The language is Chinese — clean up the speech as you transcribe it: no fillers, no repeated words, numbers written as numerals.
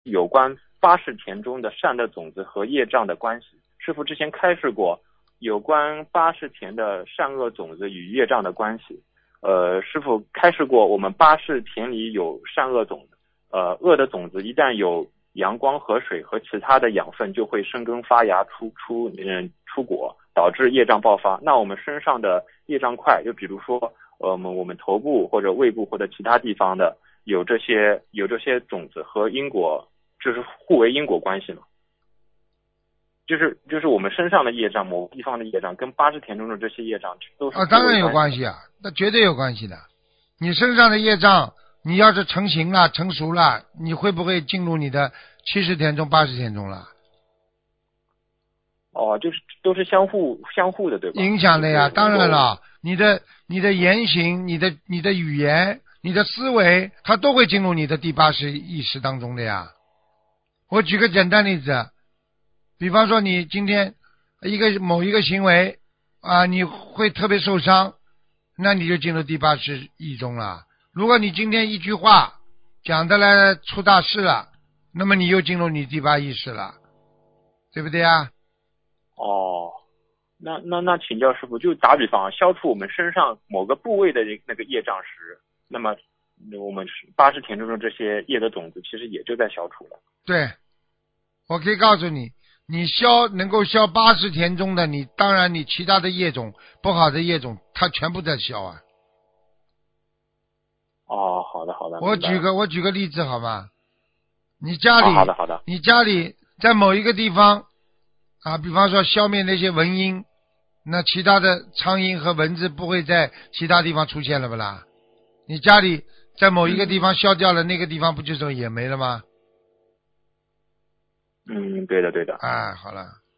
有关八识田中的善的种子和业障的关系。师父之前开示过有关八识田的善恶种子与业障的关系。师父开示过，我们八识田里有善恶种子，恶的种子一旦有阳光和水和其他的养分，就会生根发芽出果，导致业障爆发。那我们身上的业障块，就比如说我们头部或者胃部或者其他地方的有这些种子和因果，就是互为因果关系嘛。就是我们身上的业障，某个地方的业障，跟八识田中的这些业障都是当然有关系啊，那绝对有关系的。你身上的业障，你要是成型了、成熟了，你会不会进入你的70田中、80田中了？ 就是都是相互的，对吧？ 影响的呀，当然了，你的言行、你的语言、你的思维，它都会进入你的第八识意识当中的呀。我举个简单例子，比方说你今天某一个行为啊，你会特别受伤，那你就进入第八识意中了。如果你今天一句话讲的来出大事了，那么你又进入你第八意识了，对不对啊？ 那请教师傅，就打比方，消除我们身上某个部位的那个业障时，那么我们八识田中的这些业的种子，其实也就在消除了。 对，我可以告诉你，你能够消八识田中的，你当然你其他的业种不好的业种，它全部在消啊。 好的。 我举个例子好吗？你家里， 好的。 你家里在某一个地方啊，比方说消灭那些蚊蝇，那其他的苍蝇和蚊子不会在其他地方出现了不啦？你家里在某一个地方消掉了，那个地方不就是也没了吗？ 对的。 啊，好了。